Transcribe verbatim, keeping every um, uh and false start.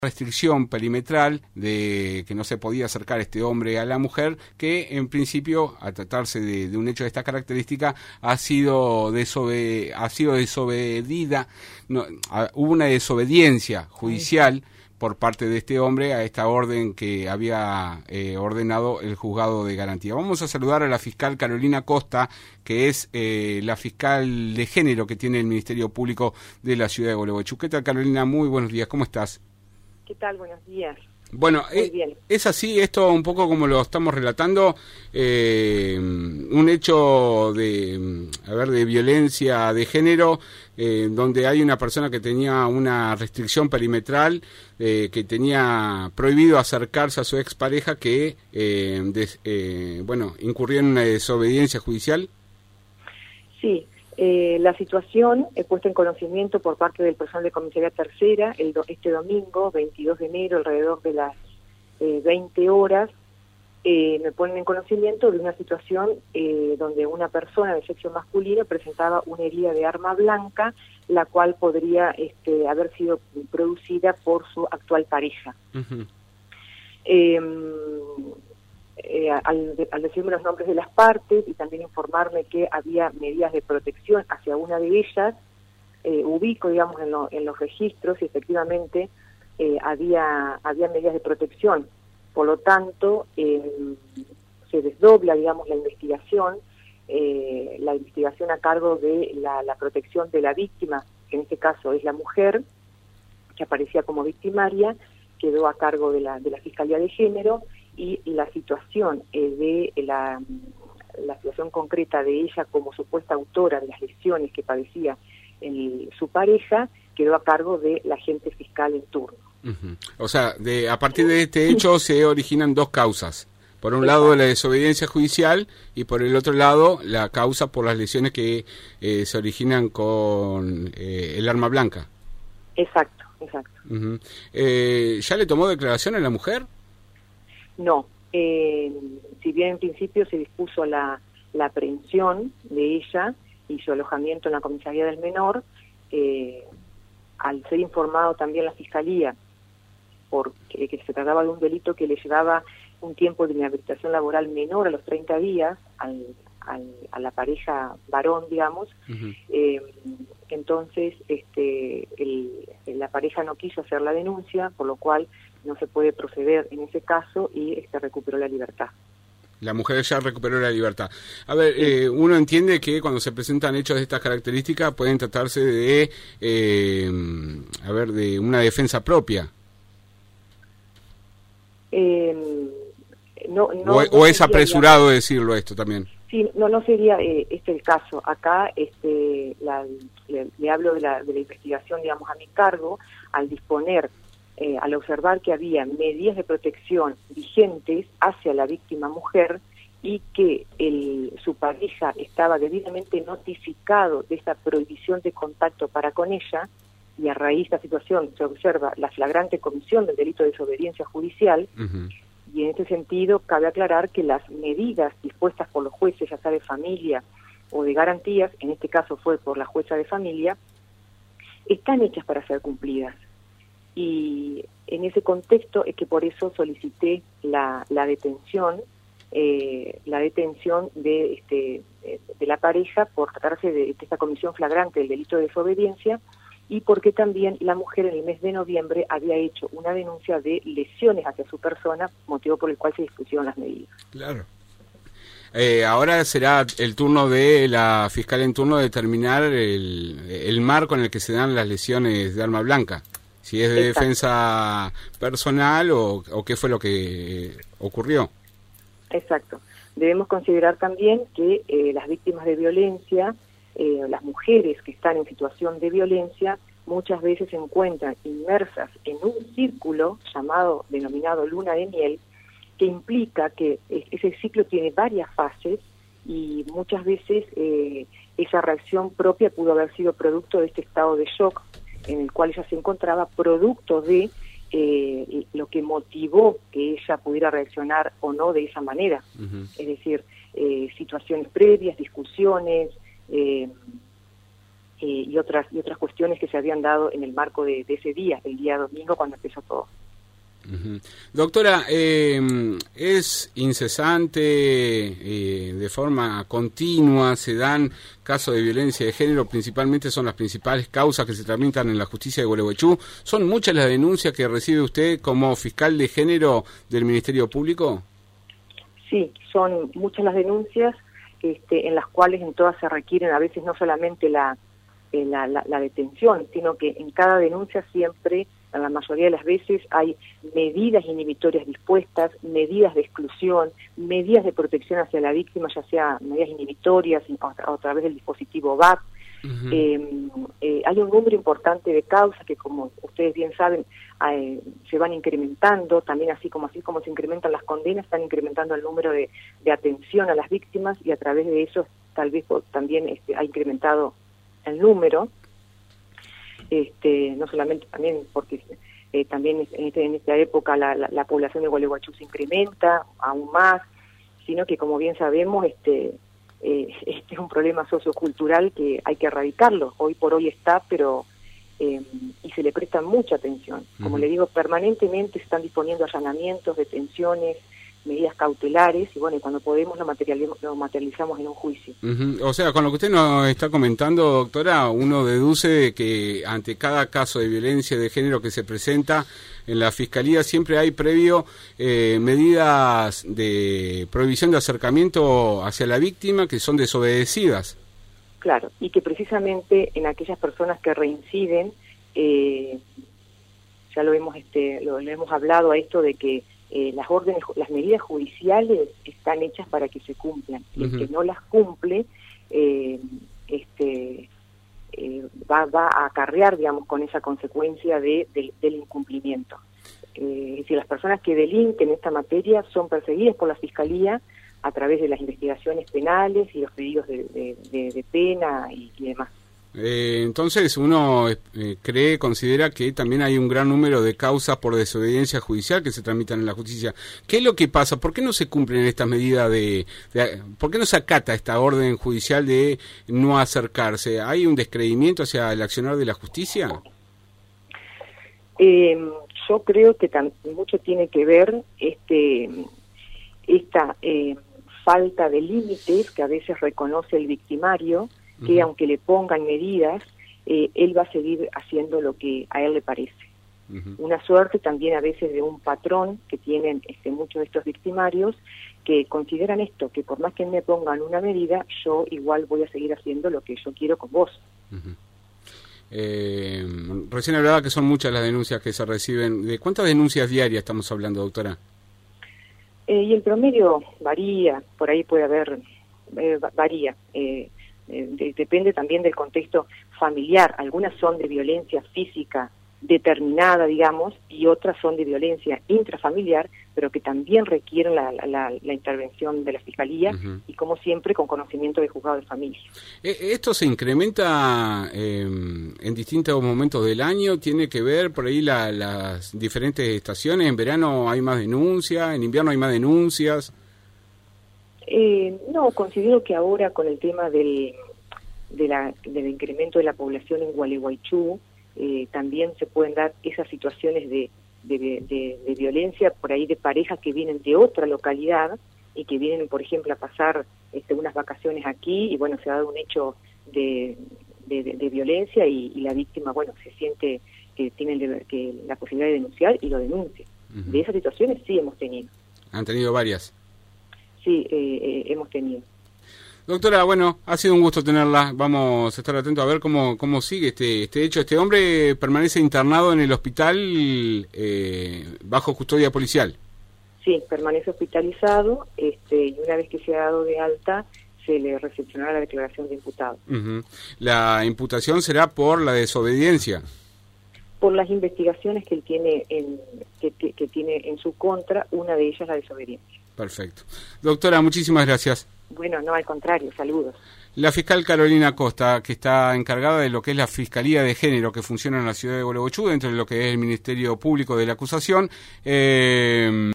restricción perimetral de que no se podía acercar este hombre a la mujer, que en principio, a tratarse de, de un hecho de esta característica, ha sido, desobe, ha sido desobedida, no, a, hubo una desobediencia judicial por parte de este hombre a esta orden que había eh, ordenado el juzgado de garantía. Vamos a saludar a la fiscal Carolina Costa, que es eh, la fiscal de género que tiene el Ministerio Público de la ciudad de Gualeguaychú. ¿Qué tal, Carolina? Muy buenos días, ¿cómo estás? ¿Qué tal? Buenos días. Bueno, eh, es así, esto un poco como lo estamos relatando, eh, un hecho de, a ver, de violencia de género, eh, donde hay una persona que tenía una restricción perimetral, eh, que tenía prohibido acercarse a su expareja, que, eh, des, eh, bueno, incurrió en una desobediencia judicial. Sí. Eh, la situación he puesto en conocimiento por parte del personal de Comisaría Tercera el do, este domingo, veintidós de enero, alrededor de las eh, veinte horas, eh, me ponen en conocimiento de una situación eh, donde una persona de sexo masculino presentaba una herida de arma blanca, la cual podría este, haber sido producida por su actual pareja. Uh-huh. eh, Eh, al, de, al decirme los nombres de las partes y también informarme que había medidas de protección hacia una de ellas, eh, ubico, digamos, en, lo, en los registros y efectivamente eh, había, había medidas de protección. Por lo tanto, eh, se desdobla, digamos, la investigación, eh, la investigación a cargo de la, la protección de la víctima, que en este caso es la mujer, que aparecía como victimaria, quedó a cargo de la, de la Fiscalía de Género, y la situación eh, de la, la situación concreta de ella como supuesta autora de las lesiones que padecía el, su pareja quedó a cargo de la agente fiscal en turno. Uh-huh. O sea, de, a partir de este hecho se originan dos causas. Por un Exacto. lado la desobediencia judicial y por el otro lado la causa por las lesiones que eh, se originan con eh, el arma blanca. Exacto, exacto. Uh-huh. Eh, ¿Ya le tomó declaración a la mujer? No, eh, si bien en principio se dispuso la, la aprehensión de ella y su alojamiento en la comisaría del menor, eh, al ser informado también la Fiscalía porque que se trataba de un delito que le llevaba un tiempo de inhabilitación laboral menor a los treinta días al, al, a la pareja varón, digamos, uh-huh. eh, entonces este, el, la pareja no quiso hacer la denuncia, por lo cual no se puede proceder en ese caso y este, recuperó la libertad. La mujer ya recuperó la libertad. A ver, sí. eh, uno entiende que cuando se presentan hechos de estas características pueden tratarse de, eh, a ver, de una defensa propia. Eh, no, no, o, no o es apresurado digamos, decirlo esto también. Sí, no, no sería eh, este el caso. Acá este, la, le, le hablo de la, de la investigación, digamos, a mi cargo, al disponer Eh, al observar que había medidas de protección vigentes hacia la víctima mujer y que el, su pareja estaba debidamente notificado de esta prohibición de contacto para con ella, y a raíz de esta situación se observa la flagrante comisión del delito de desobediencia judicial, uh-huh. y en este sentido cabe aclarar que las medidas dispuestas por los jueces, ya sea de familia o de garantías, en este caso fue por la jueza de familia, están hechas para ser cumplidas. Y en ese contexto es que por eso solicité la, la detención, eh, la detención de, este, de la pareja por tratarse de, de esta comisión flagrante del delito de desobediencia, y porque también la mujer en el mes de noviembre había hecho una denuncia de lesiones hacia su persona, motivo por el cual se dispusieron las medidas. Claro. Eh, ahora será el turno de la fiscal en turno de determinar el, el marco en el que se dan las lesiones de arma blanca. Si es de Exacto. defensa personal o, o qué fue lo que ocurrió. Exacto. Debemos considerar también que eh, las víctimas de violencia, eh, las mujeres que están en situación de violencia, muchas veces se encuentran inmersas en un círculo llamado, denominado luna de miel, que implica que ese ciclo tiene varias fases y muchas veces eh, esa reacción propia pudo haber sido producto de este estado de shock en el cual ella se encontraba, producto de eh, lo que motivó que ella pudiera reaccionar o no de esa manera. Uh-huh. Es decir, eh, situaciones previas, discusiones, eh, eh, y otras y otras cuestiones que se habían dado en el marco de, de ese día, el día domingo, cuando empezó todo. Uh-huh. Doctora, eh, ¿es incesante, eh, de forma continua, se dan casos de violencia de género, principalmente son las principales causas que se tramitan en la justicia de Gualeguaychú? ¿Son muchas las denuncias que recibe usted como fiscal de género del Ministerio Público? Sí, son muchas las denuncias, este, en las cuales en todas se requieren a veces no solamente la, eh, la, la, la detención, sino que en cada denuncia siempre, en la mayoría de las veces, hay medidas inhibitorias dispuestas, medidas de exclusión, medidas de protección hacia la víctima, ya sea medidas inhibitorias o a través del dispositivo V A P. Uh-huh. eh, eh, hay un número importante de causas que, como ustedes bien saben, eh, se van incrementando, también así como así como se incrementan las condenas, están incrementando el número de, de atención a las víctimas, y a través de eso tal vez también este, ha incrementado el número. Este, no solamente también porque eh, también en, este, en esta época la, la, la población de Gualeguaychú se incrementa aún más, sino que, como bien sabemos, este, eh, este es un problema sociocultural que hay que erradicarlo. Hoy por hoy está, pero eh, y se le presta mucha atención. Como uh-huh. le digo, permanentemente se están disponiendo allanamientos, detenciones, medidas cautelares, y bueno, y cuando podemos lo, lo materializamos en un juicio. Uh-huh. O sea, con lo que usted nos está comentando, doctora, uno deduce que ante cada caso de violencia de género que se presenta en la Fiscalía siempre hay previo eh, medidas de prohibición de acercamiento hacia la víctima que son desobedecidas. Claro, y que precisamente en aquellas personas que reinciden, eh, ya lo hemos, este, lo, lo hemos hablado a esto de que Eh, las órdenes, las medidas judiciales están hechas para que se cumplan. Uh-huh. El que no las cumple eh, este, eh, va, va a acarrear, digamos, con esa consecuencia de, de, del incumplimiento. Eh, es decir, las personas que delinquen en esta materia son perseguidas por la Fiscalía a través de las investigaciones penales y los pedidos de, de, de, de pena y, y demás. Eh, entonces uno eh, cree, considera que también hay un gran número de causas por desobediencia judicial que se tramitan en la justicia. ¿Qué es lo que pasa? ¿Por qué no se cumplen estas medidas de, de por qué no se acata esta orden judicial de no acercarse? ¿Hay un descreimiento hacia el accionar de la justicia? Eh, yo creo que tan, mucho tiene que ver este esta eh, falta de límites que a veces reconoce el victimario, que uh-huh. aunque le pongan medidas, eh, él va a seguir haciendo lo que a él le parece. Uh-huh. Una suerte también a veces de un patrón que tienen este, muchos de estos victimarios, que consideran esto, que por más que me pongan una medida, yo igual voy a seguir haciendo lo que yo quiero con vos. Uh-huh. Eh, recién hablaba que son muchas las denuncias que se reciben. ¿De cuántas denuncias diarias estamos hablando, doctora? Eh, y el promedio varía, por ahí puede haber, eh, varía, eh, Eh, de, depende también del contexto familiar. Algunas son de violencia física determinada, digamos, y otras son de violencia intrafamiliar, pero que también requieren la, la, la intervención de la Fiscalía, uh-huh. y como siempre con conocimiento del juzgado de familia. ¿Esto se incrementa eh, en distintos momentos del año? ¿Tiene que ver por ahí la, las diferentes estaciones? ¿En verano hay más denuncias? ¿En invierno hay más denuncias? Eh, no, considero que ahora con el tema del, de la, del incremento de la población en Gualeguaychú, eh, también se pueden dar esas situaciones de, de, de, de violencia por ahí de parejas que vienen de otra localidad y que vienen, por ejemplo, a pasar este, unas vacaciones aquí, y bueno, se ha dado un hecho de, de, de, de violencia y, y la víctima, bueno, se siente que tiene el, que la posibilidad de denunciar y lo denuncia. Uh-huh. De esas situaciones sí hemos tenido. ¿Han tenido varias? Sí, eh, eh, hemos tenido. Doctora, bueno, ha sido un gusto tenerla. Vamos a estar atentos a ver cómo cómo sigue este este hecho. Este hombre permanece internado en el hospital eh, bajo custodia policial. Sí, permanece hospitalizado, este, y una vez que se ha dado de alta, se le recepcionará la declaración de imputado. Uh-huh. La imputación será por la desobediencia. Por las investigaciones que él tiene en que, que, que tiene en su contra, una de ellas la desobediencia. Perfecto. Doctora, muchísimas gracias. Bueno, no, al contrario, saludos. La fiscal Carolina Costa, que está encargada de lo que es la Fiscalía de Género que funciona en la ciudad de Gualeguaychú, dentro de lo que es el Ministerio Público de la Acusación. Eh...